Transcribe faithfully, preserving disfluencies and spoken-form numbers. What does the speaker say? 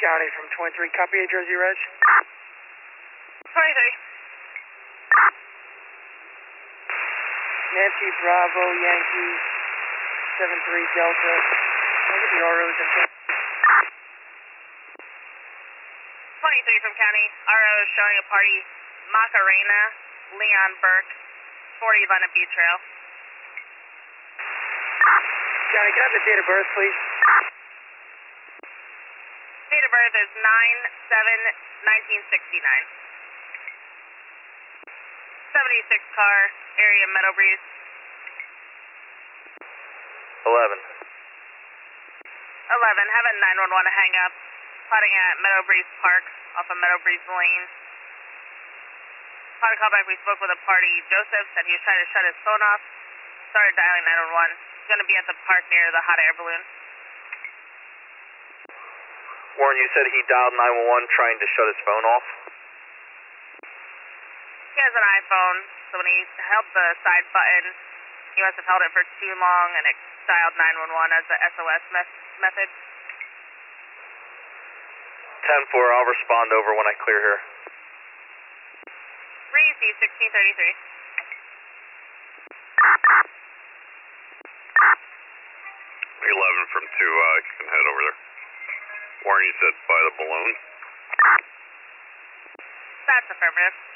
County from twenty-three, copy a Jersey Reg. twenty-three. Nancy Bravo Yankee seven three Delta. Look at the R Os in twenty-three from County. R O is showing a party Macarena, Leon Burke, forty London Beach Trail. County, can I have the date of birth, please? Date of birth is nine seven nineteen sixty-nine. seventy-six car, area Meadow Breeze. eleven. eleven, have a nine one one hang up. Plotting at Meadow Breeze Park off of Meadow Breeze Lane. Upon a callback, we spoke with a party. Joseph said he was trying to shut his phone off. Started dialing nine one one. He's going to be at the park near the hot air balloon. Warren, you said he dialed nine one one trying to shut his phone off? He has an iPhone, so when he held the side button, he must have held it for too long and it dialed nine one one as the S O S me- method. ten four, I'll respond over when I clear here. Reese, sixteen thirty-three. eleven from two, uh, you can head over there. Warren, you said by the balloon? That's affirmative.